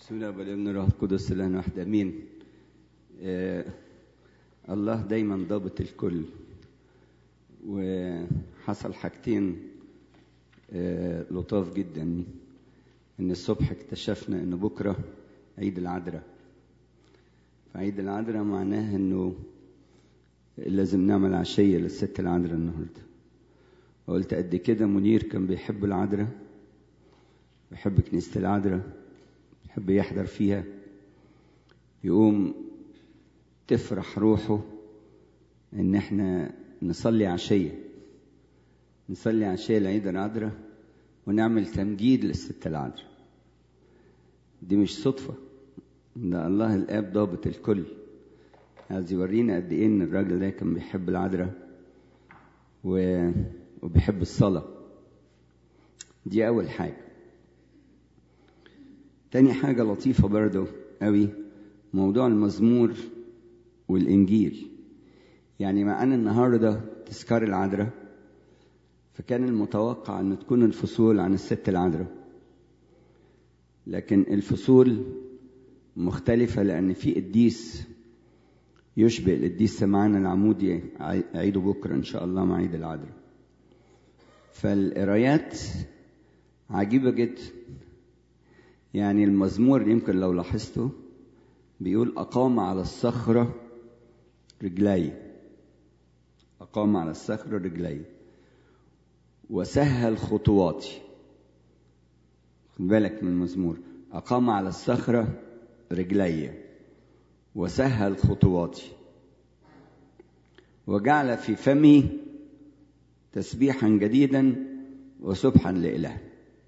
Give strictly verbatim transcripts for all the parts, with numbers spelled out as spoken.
بسم الله والابن والروح القدس الان واحد امين. آه الله دايما ضابط الكل، وحصل حاجتين آه لطاف جدا. ان الصبح اكتشفنا ان بكره عيد العذراء، فعيد العذراء معناه انه لازم نعمل عشيه للست العذراء النهارده. وقلت قد كده منير كان بيحب العذراء، بيحب كنيسه العذراء، يحب يحضر فيها، يقوم تفرح روحه ان احنا نصلي عشية نصلي عشية لعيد العذراء ونعمل تمجيد للست العذراء. دي مش صدفة، ده الله الآب ضابط الكل، عايز يورينا قد ايه ان الراجل ده كان بيحب العذراء وبيحب الصلاة. دي اول حاجة. تاني حاجة لطيفة برضو قوي، موضوع المزمور والإنجيل. يعني مع أن النهاردة تذكار العذراء، فكان المتوقع أن تكون الفصول عن الست العذراء، لكن الفصول مختلفة لأن في قديس يشبه القديس سمعان العمودي عيده بكرة إن شاء الله مع عيد العذراء. فالقرايات عجيبة جدا. يعني المزمور يمكن لو لاحظته بيقول أقام على الصخرة رجلي، أقام على الصخرة رجلي وسهل خطواتي. خد بالك من المزمور، أقام على الصخرة رجلي وسهل خطواتي وجعل في فمي تسبيحا جديدا وسبحا لإله.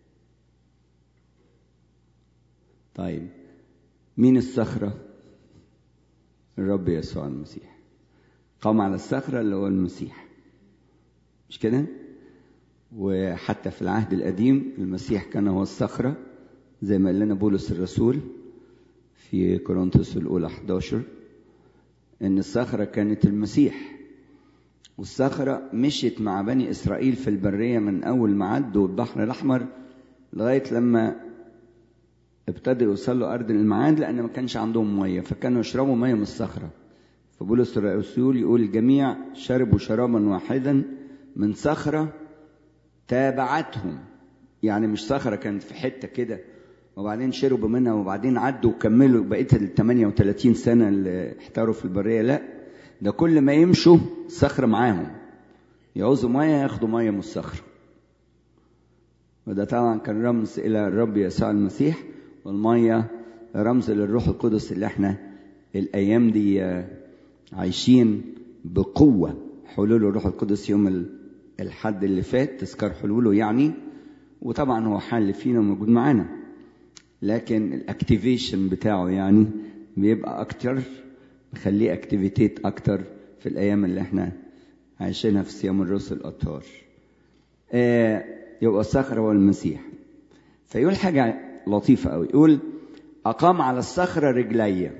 طيب مين الصخرة؟ الرب يسوع المسيح. قام على الصخرة اللي هو المسيح، مش كده؟ وحتى في العهد القديم المسيح كان هو الصخرة، زي ما قال لنا بولس الرسول في كورنثوس الأولى إحدى عشر إن الصخرة كانت المسيح. والصخرة مشيت مع بني إسرائيل في البرية من أول ما عدوا البحر الأحمر لغاية لما ابتدوا يوصلوا أرض الميعاد، لأن ما كانش عندهم مية، فكانوا يشربوا مية من الصخرة. فبولس الرسول يقول الجميع شربوا شرابا واحدا من صخرة تابعتهم. يعني مش صخرة كانت في حتة كده وبعدين شربوا منها وبعدين عدوا وكملوا بقية ال ثمانية وثلاثين سنة اللي احتاروا في البرية. لا، ده كل ما يمشوا الصخرة معاهم، يعوزوا مية ياخدوا مية من الصخرة. وده طبعا كان رمز إلى الرب يسوع المسيح، والمية رمز للروح القدس اللي احنا الأيام دي عايشين بقوة. حلول الروح القدس يوم الحد اللي فات تذكر حلوله يعني، وطبعا هو حل فينا وموجود معانا، لكن الاكتيفيشن بتاعه يعني بيبقى اكتر، نخليه اكتيفيتيت اكتر في الايام اللي احنا عايشينها في صيام الرسل الاطهار. آه يبقى الصخرة والمسيح. فيقول حاجة لطيفة قوي، يقول أقام على الصخرة رجلي.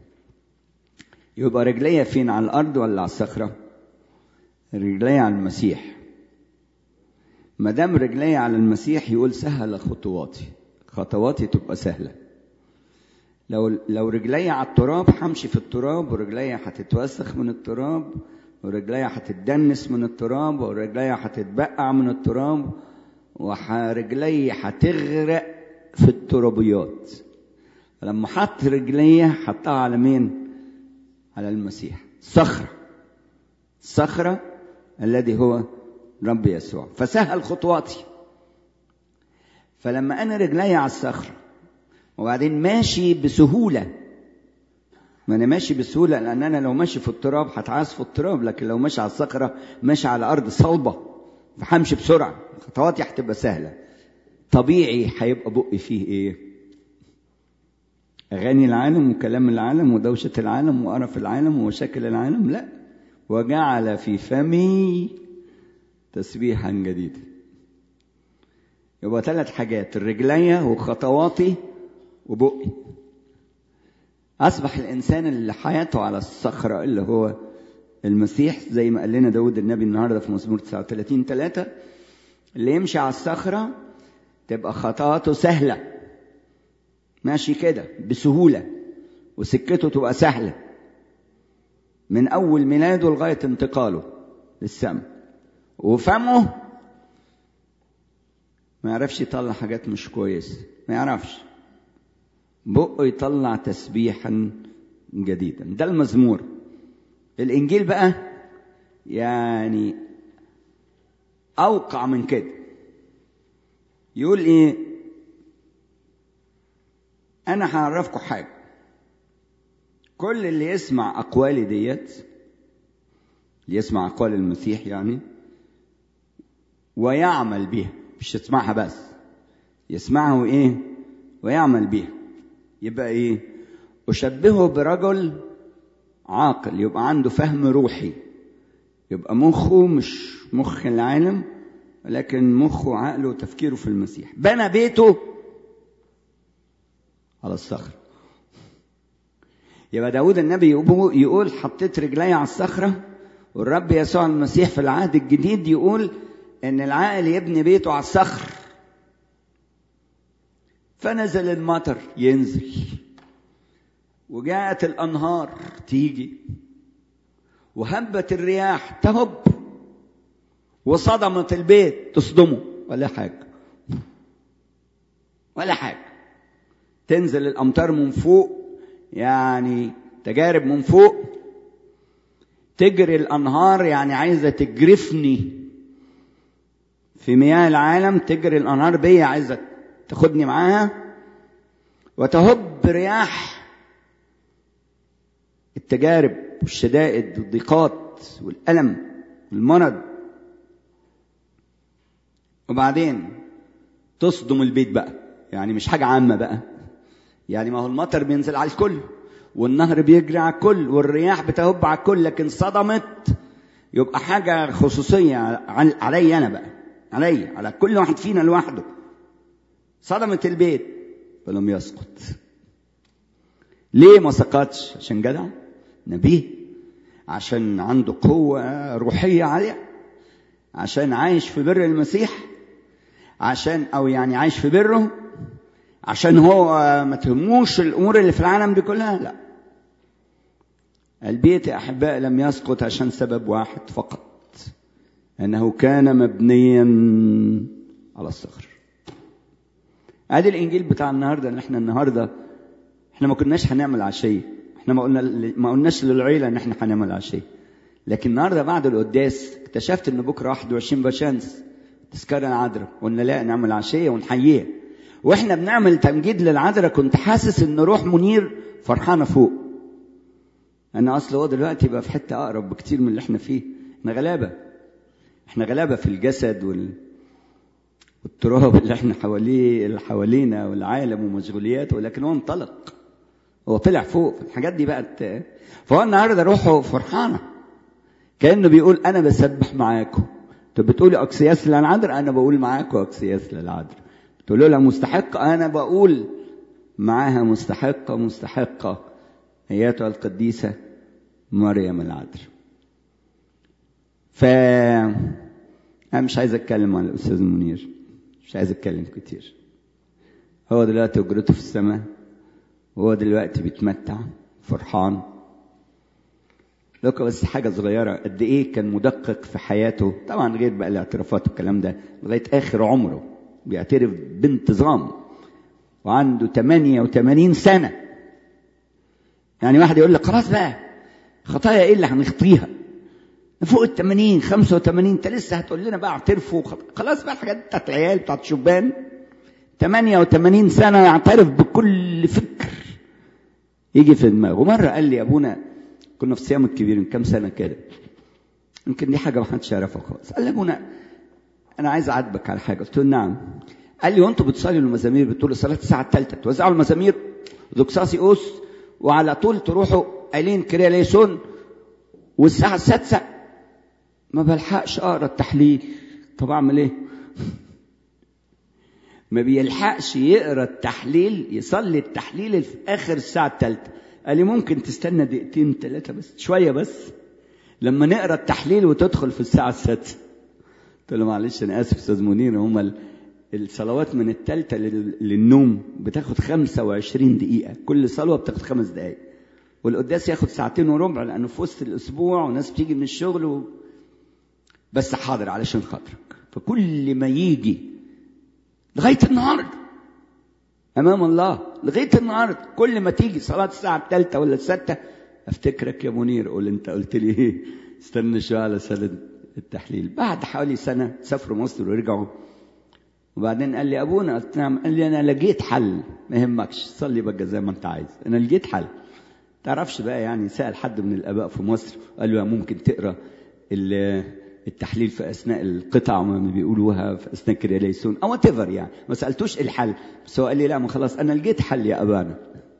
يبقى رجلي فين، على الأرض ولا على الصخرة؟ رجلي على المسيح. ما دام رجلي على المسيح يقول سهل خطواتي، خطواتي تبقى سهلة. لو لو رجلي على التراب همشي في التراب، ورجلي هتتوسخ من التراب، ورجلي هتتدنس من التراب، ورجلي هتتبقع من التراب، ورجلي هتغرق في الترابيات. لما حط رجليه حطها على مين؟ على المسيح، صخرة، صخرة الذي هو رب يسوع، فسهل خطواتي. فلما أنا رجلي على الصخرة وبعدين ماشي بسهولة، ما أنا ماشي بسهولة لأن أنا لو ماشي في التراب هتعاس في التراب، لكن لو ماشي على الصخرة ماشي على أرض صلبة فهمشي بسرعة، خطواتي هتبقى سهلة. طبيعي هيبقى بقي فيه ايه؟ اغاني العالم وكلام العالم ودوشة العالم وقرف العالم ومشاكل العالم؟ لا، وجعل في فمي تسبيحا جديدا. يبقى ثلاث حاجات، الرجلية وخطواتي وبقي. اصبح الانسان اللي حياته على الصخرة اللي هو المسيح، زي ما قال لنا داود النبي النهارده في مزمور تسعة وثلاثين ثلاثة، اللي يمشي على الصخرة تبقى خطواته سهلة، ماشي كده بسهولة وسكته تبقى سهلة من أول ميلاده لغاية انتقاله للسماء، وفمه ما يعرفش يطلع حاجات مش كويس، ما يعرفش، بقه يطلع تسبيحا جديدا. ده المزمور. الإنجيل بقى يعني أوقع من كده. يقول إيه؟ أنا هعرفكم حاجة، كل اللي يسمع أقوالي ديت، اللي يسمع أقوال المسيح يعني ويعمل بيها، مش يسمعها بس، يسمعها وإيه؟ ويعمل بيها، يبقى إيه؟ أشبهه برجل عاقل، يبقى عنده فهم روحي، يبقى مخه مش مخ العالم، ولكن مخه وعقله وتفكيره في المسيح. بنى بيته على الصخر. يبقى داود النبي يقول حطيت رجلي على الصخرة، والرب يسوع المسيح في العهد الجديد يقول ان العاقل يبني بيته على الصخر. فنزل المطر ينزل، وجاءت الأنهار تيجي، وهبت الرياح تهب، وصدمت البيت تصدمه، ولا حاجة ولا حاجة. تنزل الأمطار من فوق، يعني تجارب من فوق، تجري الأنهار، يعني عايزة تجرفني في مياه العالم، تجري الأنهار بيا، عايزة تاخدني معاها، وتهب رياح التجارب والشدائد والضيقات والألم والمرض، وبعدين تصدم البيت بقى. يعني مش حاجة عامة بقى، يعني ما هو المطر بينزل على الكل، والنهر بيجري على الكل، والرياح بتهب على الكل، لكن صدمت يبقى حاجة خصوصية علي أنا بقى، علي، على كل واحد فينا لوحده. صدمت البيت فلم يسقط. ليه ما سقطش؟ عشان جدع نبيه، عشان قوة قوة روحية عالية، عشان عايش في بر المسيح، عشان أو يعني عايش في بره، عشان هو ما تهموش الأمور اللي في العالم دي كلها. لا، البيت يا أحباء لم يسقط عشان سبب واحد فقط، أنه كان مبنيا على الصخر. هذا الإنجيل بتاع النهاردة. إن إحنا النهاردة إحنا ما كناش هنعمل عشية، إحنا ما قلنا ما قلناش للعيلة إن إحنا هنعمل عشية، لكن النهاردة بعد القداس اكتشفت إن بكرة واحد وعشرين بشمس تذكار العذراء، قلنا لا نعمل عشية ونحييها. وإحنا بنعمل تمجيد للعذراء كنت حاسس إن روح منير فرحانة فوق. أنا أصل هو دلوقتي بقى في حتة أقرب بكتير من اللي إحنا فيه. إحنا غلابة، إحنا غلابة في الجسد وال والتراب اللي إحنا حواليه، اللي حوالينا والعالم ومشغولياته، ولكن هو انطلق، هو طلع فوق. الحاجات دي بقت، فهو النهارده روحه فرحانة، كأنه بيقول أنا بسبح معاكم. طب بتقولي أكسياس للعذراء، أنا بقول معاكم أكسياس للعذراء. بتقولوا لها مستحقة، أنا بقول معاها مستحقة مستحقة أيتها القديسة مريم العذراء. ف أنا مش عايز أتكلم عن الأستاذ منير، مش عايز أتكلم كتير. هو دلوقتي أجرته في السماء، وهو دلوقتي بيتمتع فرحان. لك بس حاجة صغيرة قد إيه كان مدقق في حياته، طبعا غير بقى الاعترافات والكلام ده، لغاية آخر عمره بيعترف بانتظام، وعنده ثمانية وثمانين سنة. يعني واحد يقول لك خلاص بقى خطايا إيه اللي هنخطيها فوق الثمانين خمسة وثمانين، انت لسه هتقول لنا بقى اعترفوا؟ خلاص بقى الحاجات بتاعت العيال بتاعت الشبان. ثمانية وثمانين سنة يعترف بكل فكر يجي في دماغه. ومرة قال لي أبونا، كنا في صيام الكبير من كام سنة كده، يمكن دي حاجة ما حدش يعرفها خالص. قال لي أبونا أنا عايز أعاتبك على حاجة. قلت له نعم. قال لي وأنتوا بتصلوا المزامير، بتقولوا صلاة الساعة الثالثة توزعوا المزامير دوكساسي أوس، وعلى طول تروحوا قايلين كريا ليسون، والساعة السادسة ما بلحقش أقرأ التحليل. طب أعمل إيه؟ ما بيلحقش يقرأ التحليل، يصلي التحليل في آخر الساعة الثالثة. قال لي ممكن تستنى دقيقتين ثلاثة بس، شوية بس، لما نقرأ التحليل وتدخل في الساعة السادسة. قلت له معلش أنا آسف أستاذ منير، هم الصلوات من الثالثة للنوم بتاخد خمسة وعشرين دقيقة، كل صلوة بتاخد خمس دقائق، والقداس ياخد ساعتين وربع لأنه في وسط الأسبوع وناس بتيجي من الشغل و... بس حاضر علشان خاطرك. فكل ما يجي لغاية النهاردة أمام الله، لغاية النهاردة كل ما تيجي صلاة الساعة الثالثة ولا الستة أفتكرك يا منير، قول أنت قلت لي إيه استنى شوية على سنة التحليل. بعد حوالي سنة سافروا مصر ورجعوا، وبعدين قال لي أبونا، قلت نعم. قال لي أنا لقيت حل، ما يهمكش صلي بقى زي ما أنت عايز، أنا لقيت حل. تعرفش بقى يعني سأل حد من الآباء في مصر قال له ممكن تقرأ التحليل في أثناء القطع ما بيقولوها في أثناء كرياليسون أو تفر يعني، ما سألتوش الحل، بس هو قال لي لا ما خلاص أنا لقيت حل يا أبانا.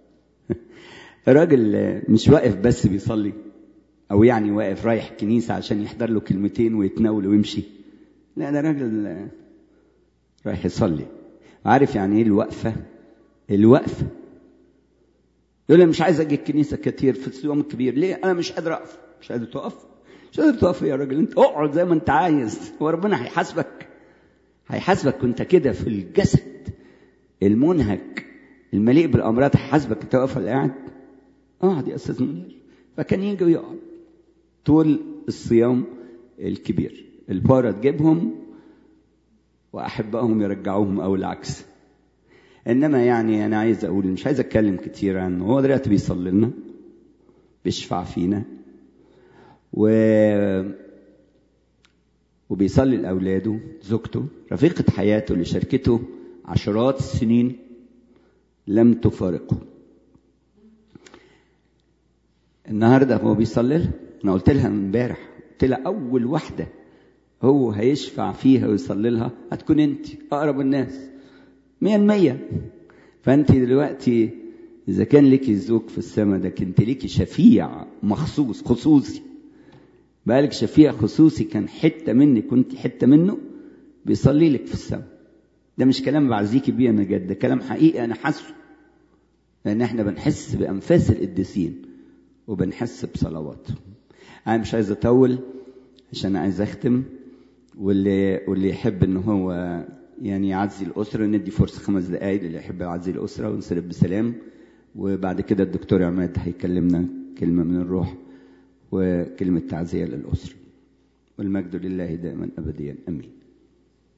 الراجل مش واقف بس بيصلي أو يعني واقف رايح كنيسة عشان يحضر له كلمتين ويتناول ويمشي، لا ده راجل رايح يصلي. عارف يعني ايه الوقفة؟ الوقفة يقول لي مش عايز اجي الكنيسة كتير في اليوم الكبير، ليه؟ انا مش قادر اقف. مش قادر تقف؟ مش قادر تقف يا راجل، انت اقعد زي ما انت عايز وربنا هيحاسبك. هيحاسبك وانت كده في الجسد المنهك المليء بالامراض، هيحاسبك انت واقف ولا قاعد؟ اقعد يا استاذ منير. فكان يجي ويقعد طول الصيام الكبير، البارة تجيبهم وأحبائهم يرجعوهم أو العكس. إنما يعني أنا عايز أقول، مش عايز أتكلم كتير عنه، هو دلوقتي بيصلي لنا، بيشفع فينا، و... وبيصلي لأولاده، زوجته، رفيقة حياته اللي شاركته عشرات السنين لم تفارقه. النهاردة هو بيصلي لها. أنا قلت لها امبارح، قلت لها أول واحدة هو هيشفع فيها ويصلي لها هتكون انت، اقرب الناس مية المية. فانت دلوقتي اذا كان لك الزوج في السماء ده، كنت لك شفيع مخصوص خصوصي، بقالك شفيع خصوصي كان حتة منك كنت حتة منه بيصلي لك في السماء. ده مش كلام بعزيكي بيه انا جد، ده كلام حقيقي انا حاسه، لان احنا بنحس بانفاس القديسين وبنحس بصلواتهم. انا مش عايز اطول عشان عايز اختم، واللي واللي يحب ان هو يعني يعزي الاسره ندي فرصه خمس دقائق للي يحب يعزي الاسره ونسرب بسلام، وبعد كده الدكتور عماد هيكلمنا كلمه من الروح وكلمه تعزيه للاسره. والمجد لله دائما ابديا امين.